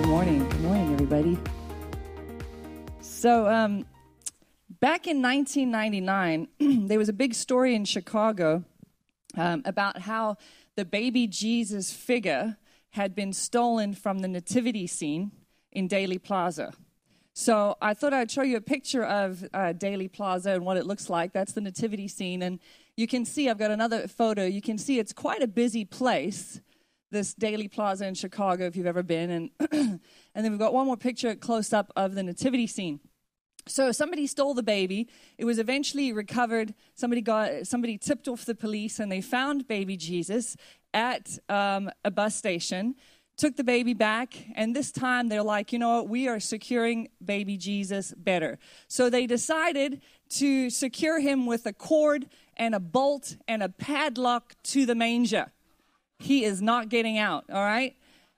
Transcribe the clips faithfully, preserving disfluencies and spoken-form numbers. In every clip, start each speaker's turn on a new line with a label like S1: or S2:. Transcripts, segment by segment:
S1: Good morning. Good morning, everybody. So, um, back in nineteen ninety-nine, there was a big story in Chicago um, about how the baby Jesus figure had been stolen from the nativity scene in Daley Plaza. So I thought I'd show you a picture of uh, Daley Plaza and what it looks like. That's the nativity scene. And you can see, I've got another photo. You can see it's quite a busy place, this Daley Plaza in Chicago, if you've ever been. And and then we've got one more picture close up of the nativity scene. So somebody stole the baby. It was eventually recovered. Somebody got somebody tipped off the police, and they found baby Jesus at um, a bus station, took the baby back, and this time they're like, you know what, we are securing baby Jesus better. So they decided to secure him with a cord and a bolt and a padlock to the manger. He is not getting out, all right?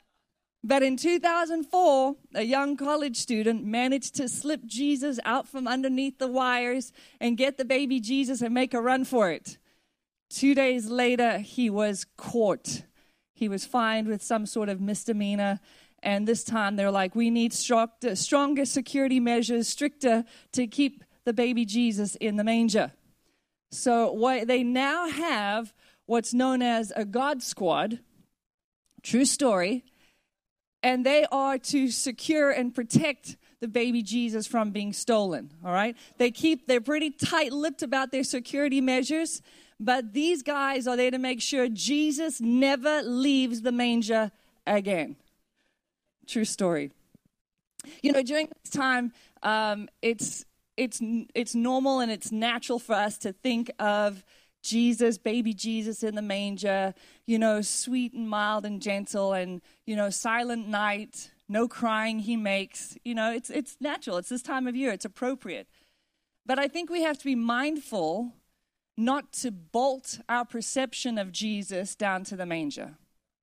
S1: But in two thousand four, a young college student managed to slip Jesus out from underneath the wires and get the baby Jesus and make a run for it. Two days later, he was caught. He was fined with some sort of misdemeanor. And this time they're like, we need stronger, stronger security measures, stricter, to keep the baby Jesus in the manger. So what they now have what's known as a God Squad, true story, and they are to secure and protect the baby Jesus from being stolen, all right? They keep, they're pretty tight-lipped about their security measures, but these guys are there to make sure Jesus never leaves the manger again. True story. You know, during this time, um, it's it's it's normal and it's natural for us to think of Jesus, baby Jesus in the manger, you know, sweet and mild and gentle, and, you know, silent night, no crying he makes. You know, it's it's natural. It's this time of year. It's appropriate. But I think we have to be mindful not to bolt our perception of Jesus down to the manger.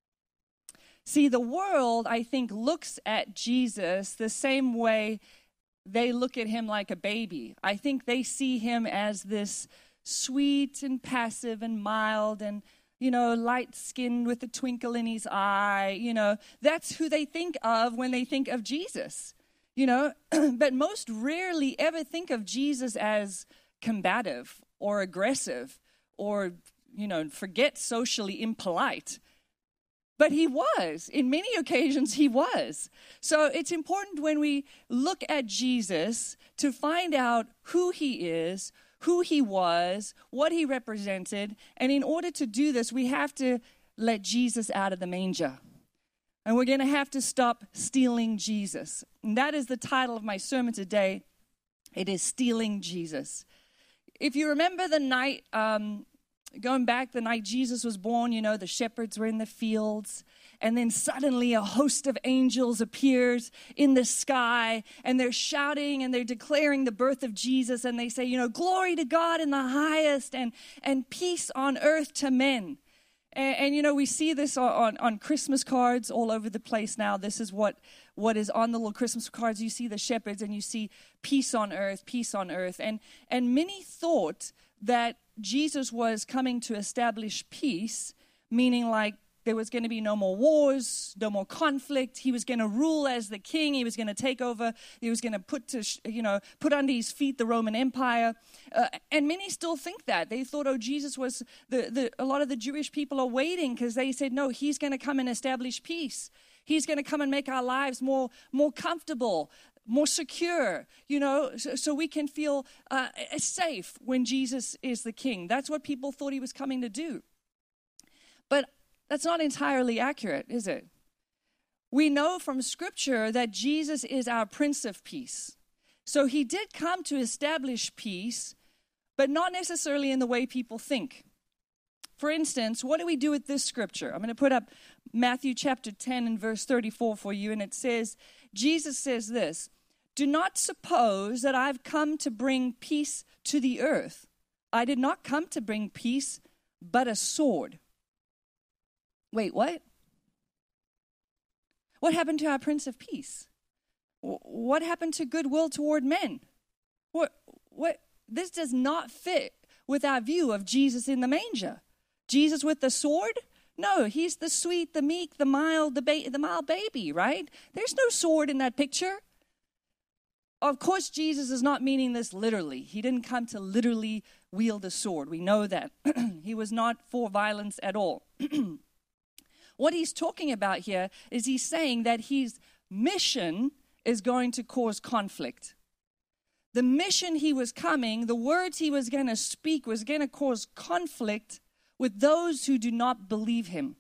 S1: See, the world, I think, looks at Jesus the same way they look at him like a baby. I think they see him as this sweet and passive and mild and, you know, light-skinned with a twinkle in his eye. You know, that's who they think of when they think of Jesus, you know. But most rarely ever think of Jesus as combative or aggressive or, you know, forget socially impolite. But he was. In many occasions, he was. So it's important when we look at Jesus to find out who he is, who he was, what he represented. And in order to do this, we have to let Jesus out of the manger. And we're going to have to stop stealing Jesus. And that is the title of my sermon today. It is Stealing Jesus. If you remember the night, um, going back the night Jesus was born, you know, the shepherds were in the fields. And then suddenly a host of angels appears in the sky, and they're shouting and they're declaring the birth of Jesus. And they say, you know, glory to God in the highest, and, and peace on earth to men. And, and you know, we see this on, on, on Christmas cards all over the place now. This is what, what is on the little Christmas cards. You see the shepherds and you see peace on earth, peace on earth. And, and many thought that Jesus was coming to establish peace, meaning like, there was going to be no more wars, no more conflict. He was going to rule as the king. He was going to take over. He was going to put to, you know, put under his feet the Roman Empire. Uh, and many still think that. They thought, oh, Jesus was, the, the a lot of the Jewish people are waiting because they said, no, he's going to come and establish peace. He's going to come and make our lives more, more comfortable, more secure, you know, so, so we can feel uh, safe when Jesus is the king. That's what people thought he was coming to do. But that's not entirely accurate, is it? We know from Scripture that Jesus is our Prince of Peace. So he did come to establish peace, but not necessarily in the way people think. For instance, what do we do with this Scripture? I'm going to put up Matthew chapter ten and verse thirty-four for you, and it says, Jesus says this, "Do not suppose that I've come to bring peace to the earth. I did not come to bring peace, but a sword." Wait, what? What happened to our Prince of Peace? What happened to goodwill toward men? What? What? This does not fit with our view of Jesus in the manger. Jesus with the sword? No, he's the sweet, the meek, the mild, the, ba- the mild baby, right? There's no sword in that picture. Of course, Jesus is not meaning this literally. He didn't come to literally wield a sword. We know that. He was not for violence at all. What he's talking about here is he's saying that his mission is going to cause conflict. The mission he was coming, the words he was going to speak was going to cause conflict with those who do not believe him.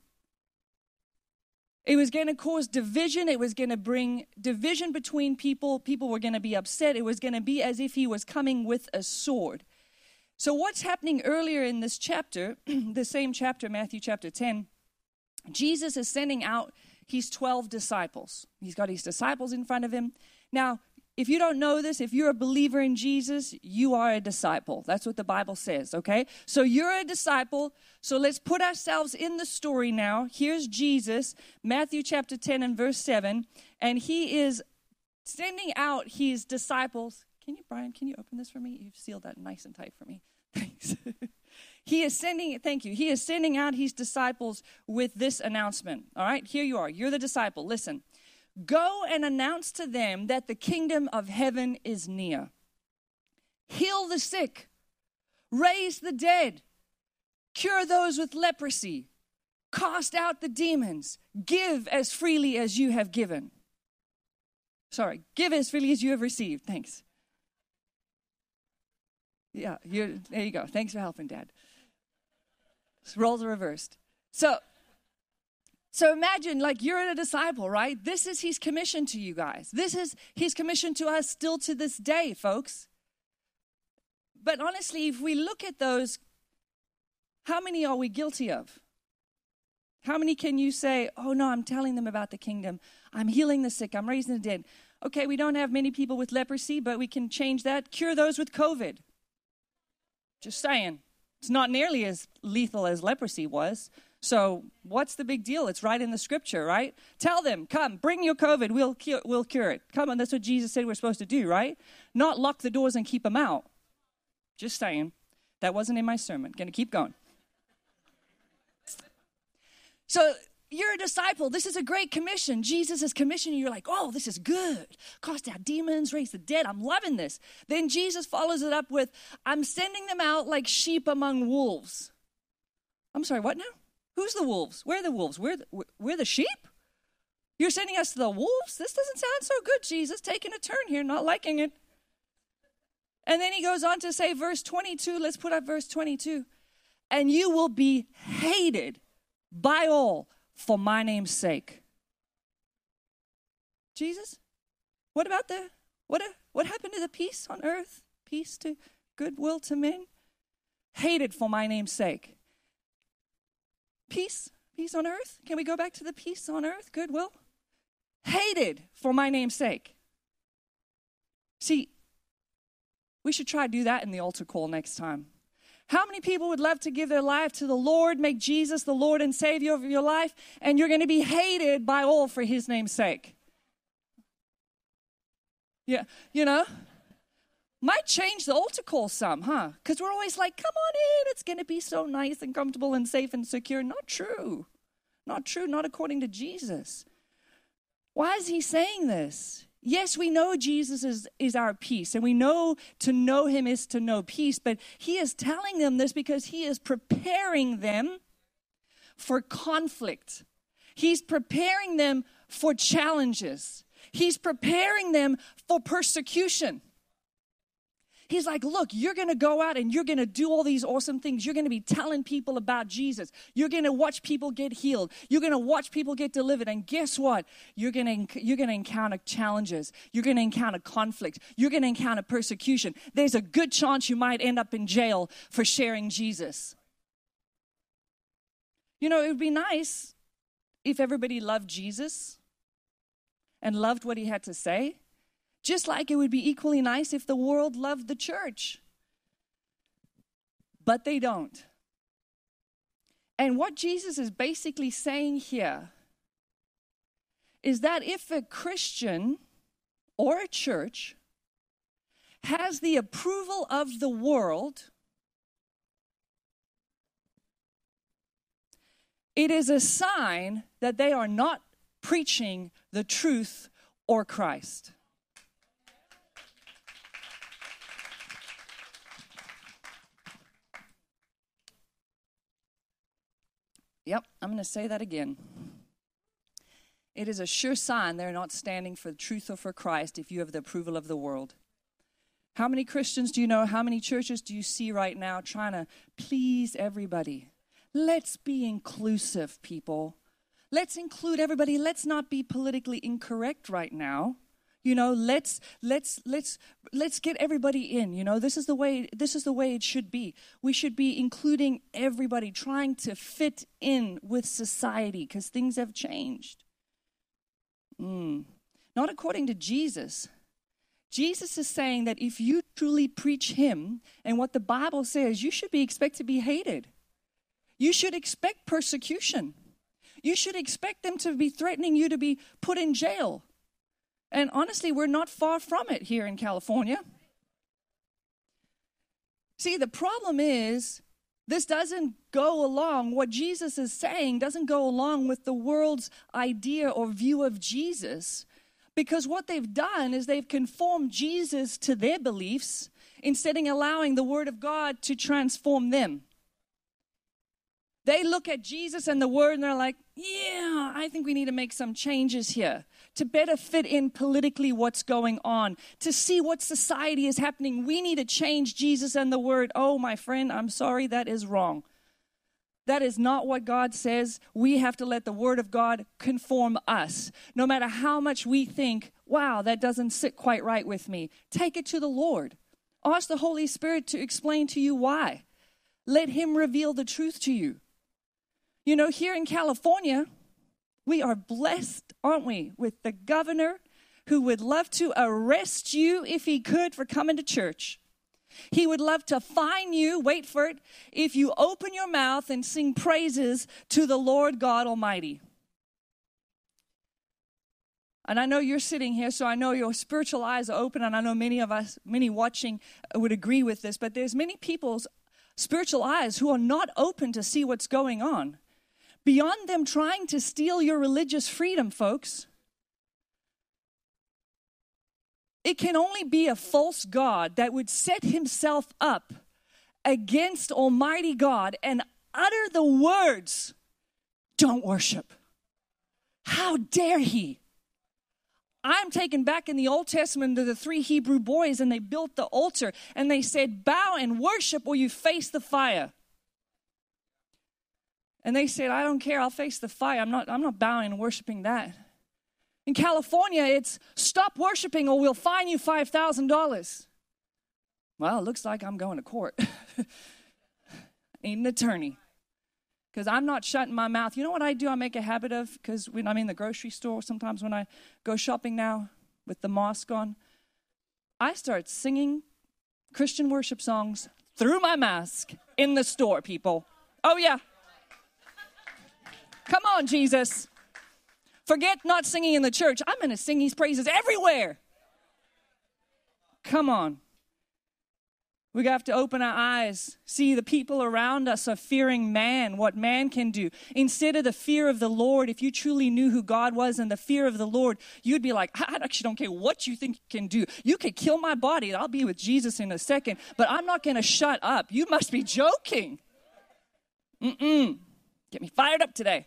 S1: It was going to cause division. It was going to bring division between people. People were going to be upset. It was going to be as if he was coming with a sword. So what's happening earlier in this chapter, the same chapter, Matthew chapter ten, Jesus is sending out his twelve disciples. He's got his disciples in front of him. Now, if you don't know this, if you're a believer in Jesus, you are a disciple. That's what the Bible says, okay? So you're a disciple. So let's put ourselves in the story now. Here's Jesus, Matthew chapter ten and verse seven, and he is sending out his disciples. Can you, Brian, can you open this for me? You've sealed that nice and tight for me. Thanks. He is sending, thank you, he is sending out his disciples with this announcement. All right, here you are. You're the disciple. Listen. Go and announce to them that the kingdom of heaven is near. Heal the sick. Raise the dead. Cure those with leprosy. Cast out the demons. Give as freely as you have given. Sorry, give as freely as you have received. Thanks. Yeah, you're, there you go. Thanks for helping, Dad. Roles are reversed. So, so imagine like you're a disciple, right? This is his commission to you guys. This is his commission to us still to this day, folks. But honestly, if we look at those, how many are we guilty of? How many can you say, oh no, I'm telling them about the kingdom. I'm healing the sick. I'm raising the dead. Okay, we don't have many people with leprosy, but we can change that. Cure those with COVID. Just saying. It's not nearly as lethal as leprosy was. So what's the big deal? It's right in the scripture, right? Tell them, come, bring your COVID. We'll cure, we'll cure it. Come on, that's what Jesus said we're supposed to do, right? Not lock the doors and keep them out. Just saying. That wasn't in my sermon. Going to keep going. So you're a disciple. This is a great commission. Jesus is commissioning you. You're like, oh, this is good. Cast out demons, raise the dead. I'm loving this. Then Jesus follows it up with, I'm sending them out like sheep among wolves. I'm sorry, what now? Who's the wolves? Where are the wolves? We're the, we're the sheep? You're sending us to the wolves? This doesn't sound so good, Jesus. Taking a turn here, not liking it. And then he goes on to say, verse twenty-two, let's put up verse twenty-two. And you will be hated by all for my name's sake. Jesus, what about the, what, what happened to the peace on earth? Peace to goodwill to men? Hated for my name's sake. Peace, peace on earth. Can we go back to the peace on earth, goodwill? Hated for my name's sake. See, we should try to do that in the altar call next time. How many people would love to give their life to the Lord, make Jesus the Lord and Savior of your life, and you're going to be hated by all for his name's sake? Yeah, you know, might change the altar call some, huh? Because we're always like, come on in, it's going to be so nice and comfortable and safe and secure. Not true. Not true, not according to Jesus. Why is he saying this? Yes, we know Jesus is, is our peace, and we know to know him is to know peace, but he is telling them this because he is preparing them for conflict. He's preparing them for challenges. He's preparing them for persecution. He's like, look, you're going to go out and you're going to do all these awesome things. You're going to be telling people about Jesus. You're going to watch people get healed. You're going to watch people get delivered. And guess what? You're going to, you're going to encounter challenges. You're going to encounter conflict. You're going to encounter persecution. There's a good chance you might end up in jail for sharing Jesus. You know, it would be nice if everybody loved Jesus and loved what he had to say. Just like it would be equally nice if the world loved the church. But they don't. And what Jesus is basically saying here is that if a Christian or a church has the approval of the world, it is a sign that they are not preaching the truth or Christ. Yep, I'm going to say that again. It is a sure sign they're not standing for the truth or for Christ if you have the approval of the world. How many Christians do you know? How many churches do you see right now trying to please everybody? Let's be inclusive, people. Let's include everybody. Let's not be politically incorrect right now. You know, let's let's let's let's get everybody in. You know, this is the way this is the way it should be. We should be including everybody, trying to fit in with society because things have changed. Mm. Not according to Jesus. Jesus is saying that if you truly preach him and what the Bible says, you should be expected to be hated. You should expect persecution. You should expect them to be threatening you to be put in jail. And honestly, we're not far from it here in California. See, the problem is this doesn't go along, what Jesus is saying doesn't go along with the world's idea or view of Jesus. Because what they've done is they've conformed Jesus to their beliefs instead of allowing the Word of God to transform them. They look at Jesus and the Word and they're like, yeah, I think we need to make some changes here to better fit in politically what's going on, to see what society is happening. We need to change Jesus and the Word. Oh, my friend, I'm sorry, that is wrong. That is not what God says. We have to let the Word of God conform us. No matter how much we think, wow, that doesn't sit quite right with me. Take it to the Lord. Ask the Holy Spirit to explain to you why. Let him reveal the truth to you. You know, here in California, we are blessed, aren't we, with the governor who would love to arrest you if he could for coming to church. He would love to fine you, wait for it, if you open your mouth and sing praises to the Lord God Almighty. And I know you're sitting here, so I know your spiritual eyes are open, and I know many of us, many watching would agree with this, but there's many people's spiritual eyes who are not open to see what's going on. Beyond them trying to steal your religious freedom, folks, it can only be a false god that would set himself up against Almighty God and utter the words, "Don't worship." How dare he? I'm taken back in the Old Testament to the three Hebrew boys, and they built the altar, and they said, "Bow and worship or you face the fire." And they said, "I don't care, I'll face the fire. I'm not, I'm not bowing and worshiping that." In California, it's stop worshiping or we'll fine you five thousand dollars. Well, it looks like I'm going to court. Need an attorney. Because I'm not shutting my mouth. You know what I do? I make a habit of, because when I'm in the grocery store, sometimes when I go shopping now with the mask on, I start singing Christian worship songs through my mask in the store, people. Oh, yeah. Come on, Jesus. Forget not singing in the church. I'm going to sing his praises everywhere. Come on. We have to open our eyes. See, the people around us are fearing man, what man can do. Instead of the fear of the Lord, if you truly knew who God was and the fear of the Lord, you'd be like, I actually don't care what you think you can do. You could kill my body. I'll be with Jesus in a second, but I'm not going to shut up. You must be joking. Mm-mm. Get me fired up today.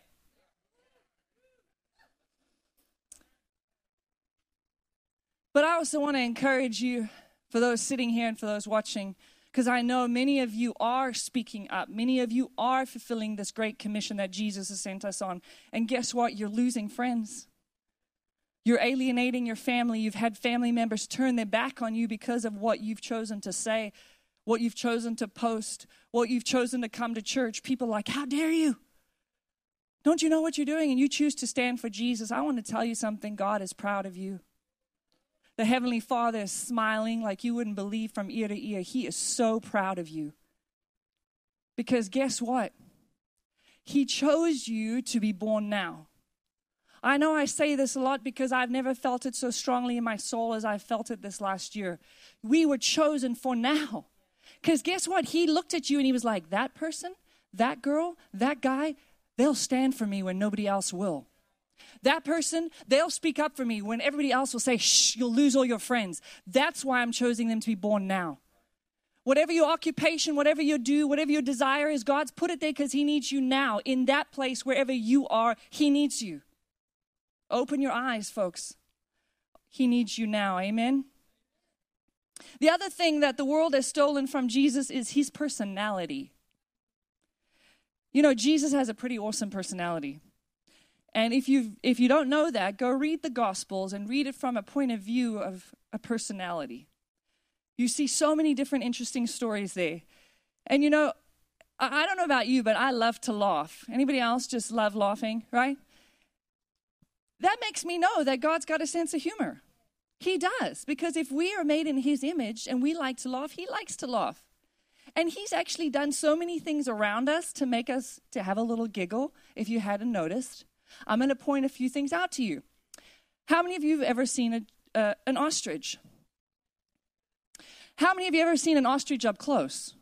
S1: But I also want to encourage you, for those sitting here and for those watching, because I know many of you are speaking up. Many of you are fulfilling this great commission that Jesus has sent us on. And guess what? You're losing friends. You're alienating your family. You've had family members turn their back on you because of what you've chosen to say, what you've chosen to post, what you've chosen to come to church. People are like, how dare you? Don't you know what you're doing? And you choose to stand for Jesus. I want to tell you something. God is proud of you. The Heavenly Father is smiling like you wouldn't believe from ear to ear. He is so proud of you. Because guess what? He chose you to be born now. I know I say this a lot because I've never felt it so strongly in my soul as I felt it this last year. We were chosen for now. Because guess what? He looked at you and he was like, that person, that girl, that guy, they'll stand for me when nobody else will. That person, they'll speak up for me when everybody else will say, shh, you'll lose all your friends. That's why I'm choosing them to be born now. Whatever your occupation, whatever you do, whatever your desire is, God's put it there because he needs you now. In that place, wherever you are, he needs you. Open your eyes, folks. He needs you now. Amen? The other thing that the world has stolen from Jesus is his personality. You know, Jesus has a pretty awesome personality. And if you if you don't know that, go read the Gospels and read it from a point of view of a personality. You see so many different interesting stories there. And you know, I, I don't know about you, but I love to laugh. Anybody else just love laughing, right? That makes me know that God's got a sense of humor. He does, because if we are made in his image and we like to laugh, he likes to laugh. And he's actually done so many things around us to make us to have a little giggle, if you hadn't noticed. I'm going to point a few things out to you. How many of you have ever seen a, uh, an ostrich? How many of you have ever seen an ostrich up close?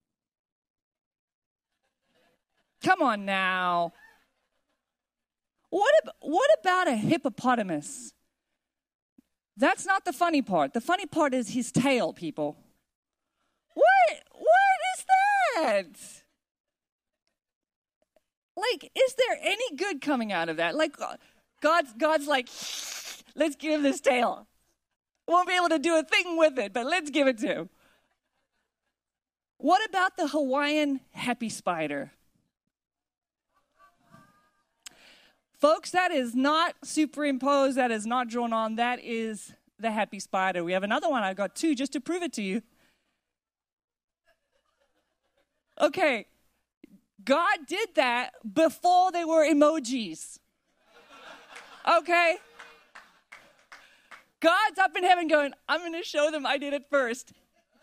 S1: Come on now. What, ab- what about a hippopotamus? That's not the funny part. The funny part is his tail, people. What? What is that? Like, is there any good coming out of that? Like, God's, God's like, let's give him this tail. Won't be able to do a thing with it, but let's give it to him. What about the Hawaiian happy spider? Folks, that is not superimposed. That is not drawn on. That is the happy spider. We have another one. I got two just to prove it to you. Okay, God did that before there were emojis. Okay? God's up in heaven going, I'm going to show them I did it first.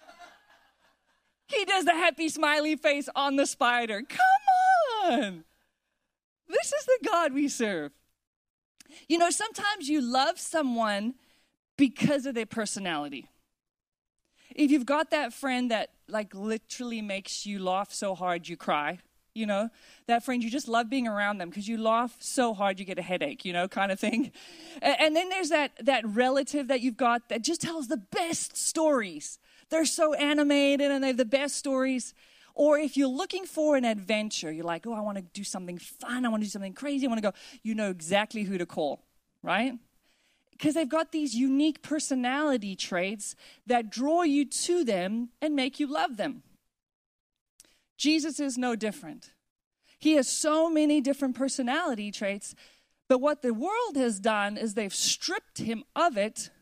S1: He does the happy smiley face on the spider. Come on. This is the God we serve. You know, sometimes you love someone because of their personality. If you've got that friend that like literally makes you laugh so hard you cry, you know, that friend, you just love being around them because you laugh so hard you get a headache, you know, kind of thing. And, and then there's that that relative that you've got that just tells the best stories. They're so animated and they have the best stories. Or if you're looking for an adventure, you're like, oh, I want to do something fun. I want to do something crazy. I want to go. You know exactly who to call, right? Because they've got these unique personality traits that draw you to them and make you love them. Jesus is no different. He has so many different personality traits, but what the world has done is they've stripped him of it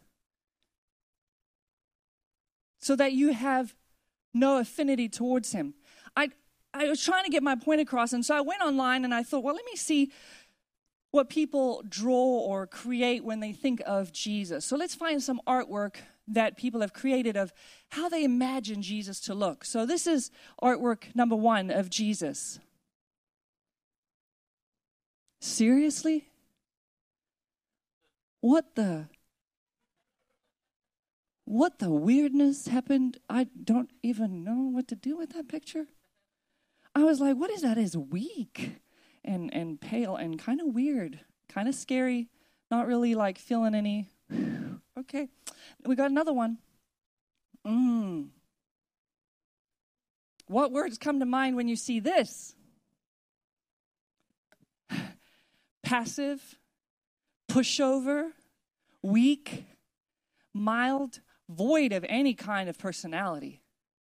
S1: so that you have no affinity towards him. I I was trying to get my point across, and so I went online and I thought, well, let me see what people draw or create when they think of Jesus. So let's find some artwork that people have created of how they imagine Jesus to look. So this is artwork number one of Jesus. Seriously? What the? What the weirdness happened? I don't even know what to do with that picture. I was like, what is that? It's weak and, and pale and kind of weird, kind of scary, not really like feeling any. Okay, we got another one. Mm. What words come to mind when you see this? Passive, pushover, weak, mild, void of any kind of personality.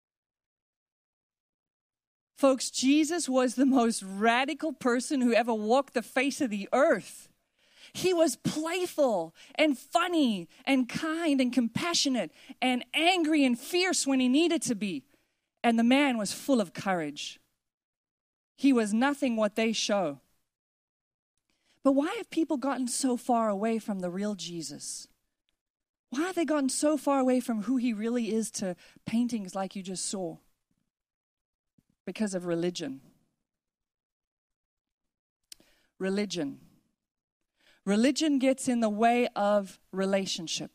S1: Folks, Jesus was the most radical person who ever walked the face of the earth. He was playful and funny and kind and compassionate and angry and fierce when he needed to be. And the man was full of courage. He was nothing what they show. But why have people gotten so far away from the real Jesus? Why have they gotten so far away from who he really is to paintings like you just saw? Because of religion. Religion. Religion gets in the way of relationship.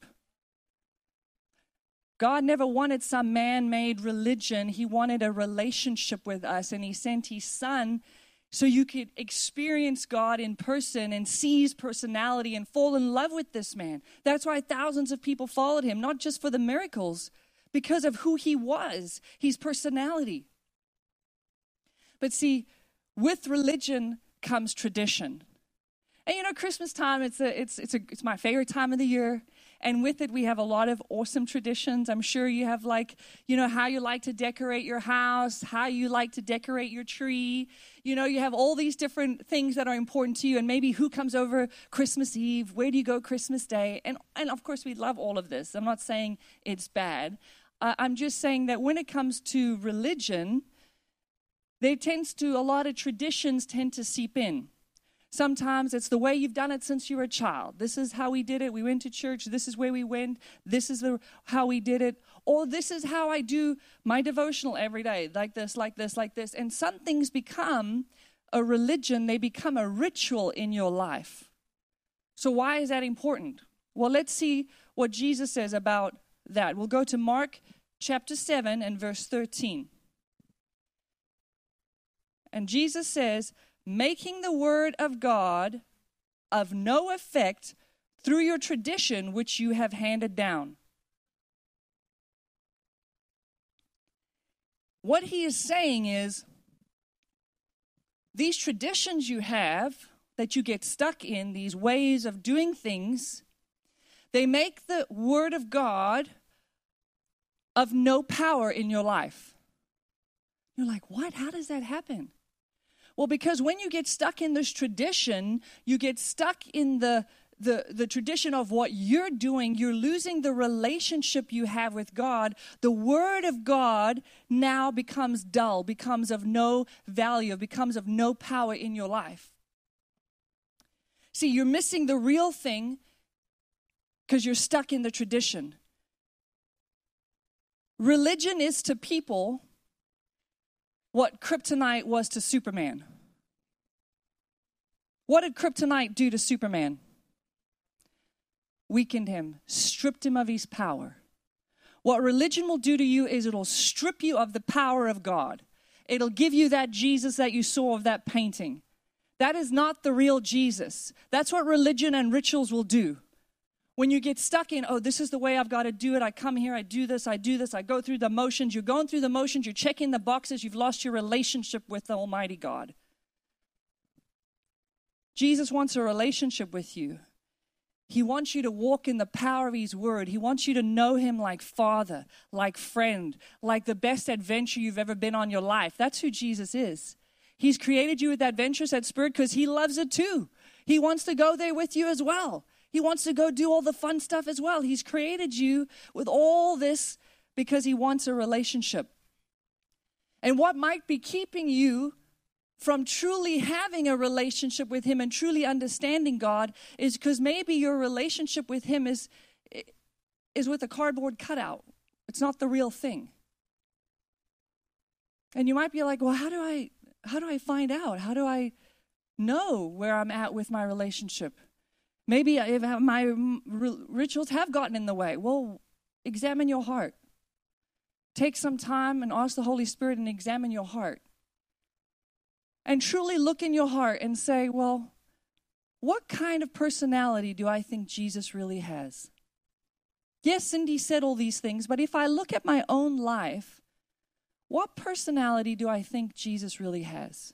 S1: God never wanted some man-made religion. He wanted a relationship with us, and he sent his son so you could experience God in person and see his personality and fall in love with this man. That's why thousands of people followed him, not just for the miracles, because of who he was, his personality. But see, with religion comes tradition. And you know, Christmas time, it's a, it's it's a, it's my favorite time of the year. And with it, we have a lot of awesome traditions. I'm sure you have, like, you know, how you like to decorate your house, how you like to decorate your tree. You know, you have all these different things that are important to you. And maybe who comes over Christmas Eve? Where do you go Christmas Day? And, and of course, we love all of this. I'm not saying it's bad. Uh, I'm just saying that when it comes to religion, there tends to, a lot of traditions tend to seep in. Sometimes it's the way you've done it since you were a child. This is how we did it. We went to church. This is where we went. This is the, how we did it. Or this is how I do my devotional every day, like this, like this, like this. And some things become a religion. They become a ritual in your life. So why is that important? Well, let's see what Jesus says about that. We'll go to Mark chapter seven and verse thirteen. And Jesus says, making the word of God of no effect through your tradition which you have handed down. What he is saying is, these traditions you have that you get stuck in, these ways of doing things, they make the word of God of no power in your life. You're like, what? How does that happen? Well, because when you get stuck in this tradition, you get stuck in the, the, the tradition of what you're doing, you're losing the relationship you have with God. The word of God now becomes dull, becomes of no value, becomes of no power in your life. See, you're missing the real thing because you're stuck in the tradition. Religion is to people what kryptonite was to Superman. What did kryptonite do to Superman? Weakened him, stripped him of his power. What religion will do to you is it'll strip you of the power of God. It'll give you that Jesus that you saw of that painting. That is not the real Jesus. That's what religion and rituals will do. When you get stuck in, oh, this is the way I've got to do it. I come here, I do this, I do this, I go through the motions. You're going through the motions, you're checking the boxes, you've lost your relationship with the Almighty God. Jesus wants a relationship with you. He wants you to walk in the power of his word. He wants you to know him like father, like friend, like the best adventure you've ever been on your life. That's who Jesus is. He's created you with that adventurous, that spirit, because he loves it too. He wants to go there with you as well. He wants to go do all the fun stuff as well. He's created you with all this because he wants a relationship. And what might be keeping you from truly having a relationship with him and truly understanding God is because maybe your relationship with him is, is with a cardboard cutout. It's not the real thing. And you might be like, well, how do I, how do I find out? How do I know where I'm at with my relationship? Maybe if my rituals have gotten in the way. Well, examine your heart. Take some time and ask the Holy Spirit and examine your heart. And truly look in your heart and say, well, what kind of personality do I think Jesus really has? Yes, Cindy said all these things, but if I look at my own life, what personality do I think Jesus really has?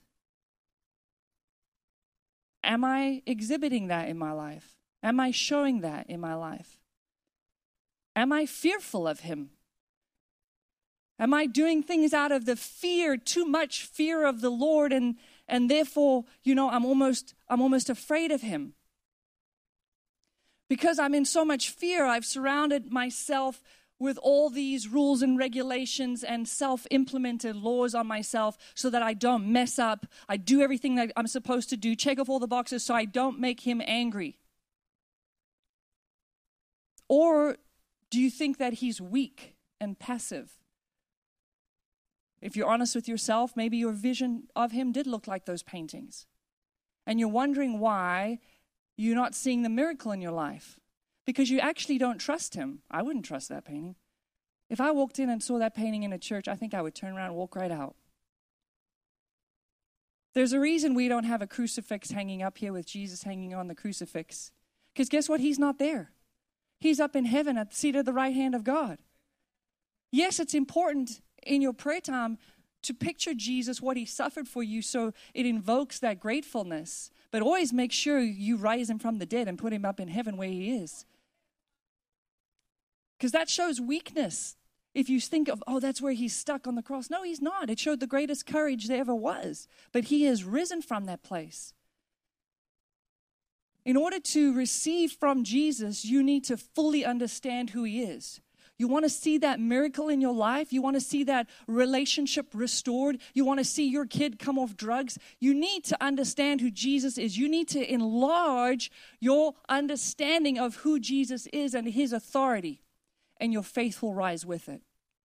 S1: Am I exhibiting that in my life? Am I showing that in my life? Am I fearful of him? Am I doing things out of the fear, too much fear of the Lord, and and therefore, you know, I'm almost I'm almost afraid of him? Because I'm in so much fear, I've surrounded myself with all these rules and regulations and self-implemented laws on myself so that I don't mess up. I do everything that I'm supposed to do, check off all the boxes so I don't make him angry. Or do you think that he's weak and passive? If you're honest with yourself, maybe your vision of him did look like those paintings. And you're wondering why you're not seeing the miracle in your life. Because you actually don't trust him. I wouldn't trust that painting. If I walked in and saw that painting in a church, I think I would turn around and walk right out. There's a reason we don't have a crucifix hanging up here with Jesus hanging on the crucifix. Because guess what? He's not there. He's up in heaven at the seat of the right hand of God. Yes, it's important in your prayer time to picture Jesus, what he suffered for you, so it invokes that gratefulness. But always make sure you raise him from the dead and put him up in heaven where he is. Because that shows weakness. If you think of, oh, that's where he's stuck on the cross. No, he's not. It showed the greatest courage there ever was. But he has risen from that place. In order to receive from Jesus, you need to fully understand who he is. You want to see that miracle in your life? You want to see that relationship restored? You want to see your kid come off drugs? You need to understand who Jesus is. You need to enlarge your understanding of who Jesus is and his authority. And your faith will rise with it.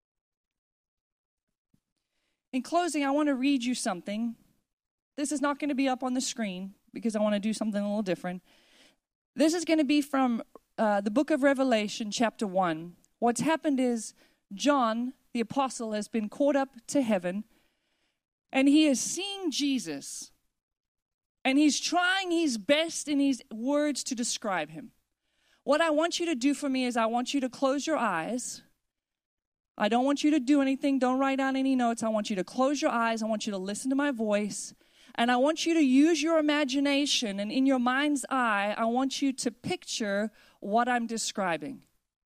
S1: In closing, I want to read you something. This is not going to be up on the screen because I want to do something a little different. This is going to be from uh, the book of Revelation, chapter one. What's happened is John, the apostle, has been caught up to heaven, and he is seeing Jesus, and he's trying his best in his words to describe him. What I want you to do for me is I want you to close your eyes. I don't want you to do anything. Don't write down any notes. I want you to close your eyes. I want you to listen to my voice. And I want you to use your imagination. And in your mind's eye, I want you to picture what I'm describing.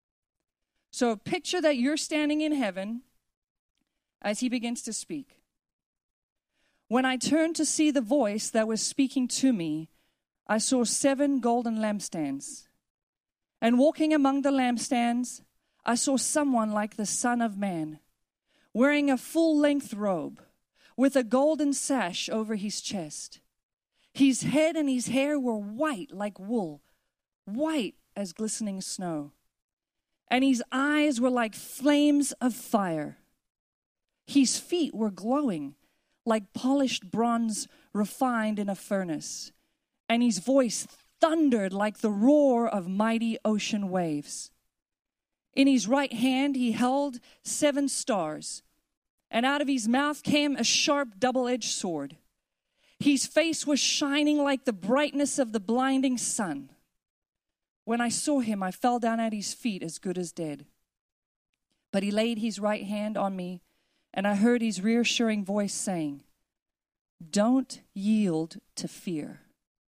S1: So picture that you're standing in heaven as he begins to speak. When I turned to see the voice that was speaking to me, I saw seven golden lampstands. And walking among the lampstands, I saw someone like the Son of Man, wearing a full-length robe, with a golden sash over his chest. His head and his hair were white like wool, white as glistening snow. And his eyes were like flames of fire. His feet were glowing like polished bronze refined in a furnace. And his voice thundered like the roar of mighty ocean waves. In his right hand he held seven stars, and out of his mouth came a sharp double-edged sword. His face was shining like the brightness of the blinding sun. When I saw him, I fell down at his feet as good as dead. But he laid his right hand on me, and I heard his reassuring voice saying, "Don't yield to fear.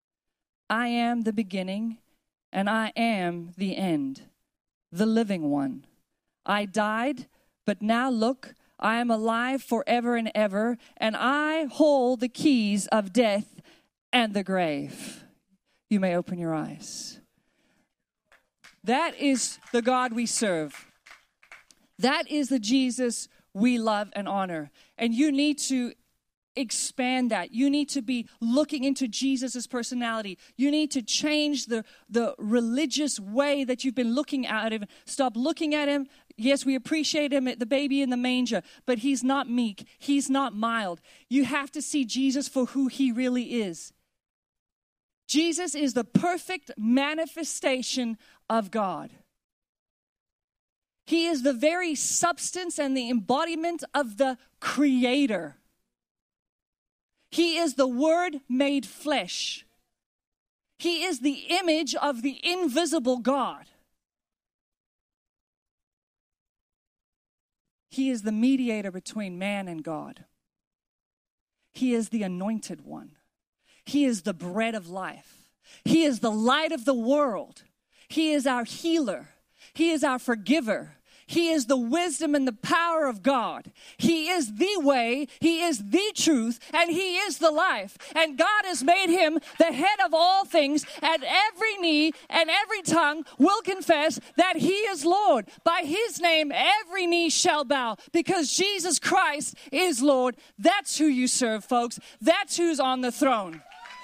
S1: I am the beginning, and I am the end, the living one. I died, but now look, I am alive forever and ever, and I hold the keys of death and the grave." You may open your eyes. That is the God we serve. That is the Jesus we love and honor. And you need to expand that. You need to be looking into Jesus' personality. You need to change the, the religious way that you've been looking at him. Stop looking at him. Yes, we appreciate him, the baby in the manger, but he's not meek. He's not mild. You have to see Jesus for who he really is. Jesus is the perfect manifestation of God. He is the very substance and the embodiment of the Creator. He is the Word made flesh. He is the image of the invisible God. He is the mediator between man and God. He is the anointed one. He is the bread of life. He is the light of the world. He is our healer. He is our forgiver. He is the wisdom and the power of God. He is the way, He is the truth, and He is the life. And God has made Him the head of all things, and every knee and every tongue will confess that He is Lord. By His name, every knee shall bow, because Jesus Christ is Lord. That's who you serve, folks. That's who's on the throne.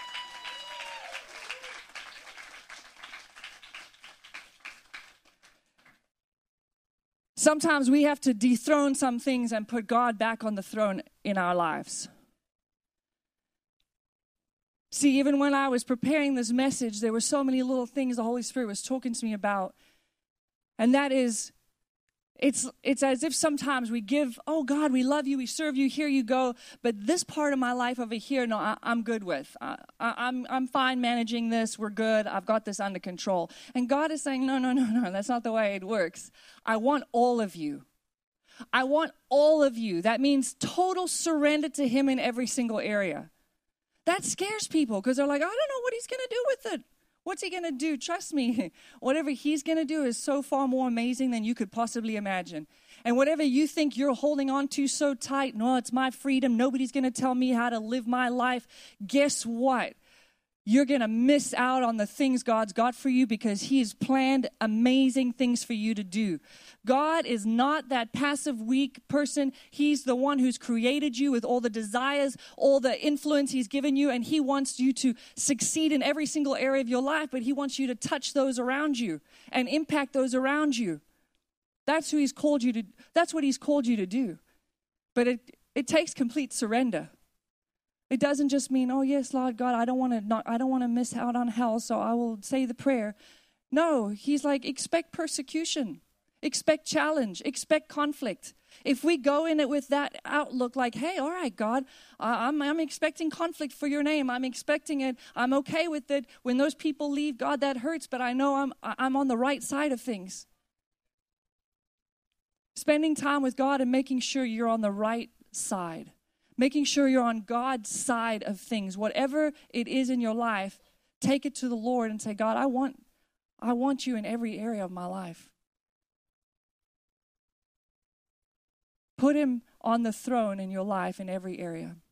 S1: Sometimes we have to dethrone some things and put God back on the throne in our lives. See, even when I was preparing this message, there were so many little things the Holy Spirit was talking to me about. And that is, It's it's as if sometimes we give, oh, God, we love you, we serve you, here you go. But this part of my life over here, no, I, I'm good with. I, I, I'm I'm fine managing this. We're good. I've got this under control. And God is saying, no, no, no, no, that's not the way it works. I want all of you. I want all of you. That means total surrender to him in every single area. That scares people because they're like, I don't know what he's going to do with it. What's he going to do? Trust me, whatever he's going to do is so far more amazing than you could possibly imagine. And whatever you think you're holding on to so tight, no, it's my freedom, nobody's going to tell me how to live my life. Guess what? You're going to miss out on the things God's got for you because he's planned amazing things for you to do. God is not that passive, weak person. He's the one who's created you with all the desires, all the influence he's given you, and he wants you to succeed in every single area of your life, but he wants you to touch those around you and impact those around you. That's who he's called you to, that's what he's called you to do. But it, it takes complete surrender. It doesn't just mean, oh yes, Lord God, I don't want to not, I don't want to miss out on hell, so I will say the prayer. No, he's like, expect persecution, expect challenge, expect conflict. If we go in it with that outlook, like, hey, all right, God, I, I'm I'm expecting conflict for your name. I'm expecting it. I'm okay with it. When those people leave, God, that hurts, but I know I'm I'm on the right side of things. Spending time with God and making sure you're on the right side. Making sure you're on God's side of things. Whatever it is in your life, take it to the Lord and say, God, I want, I want you in every area of my life. Put him on the throne in your life in every area.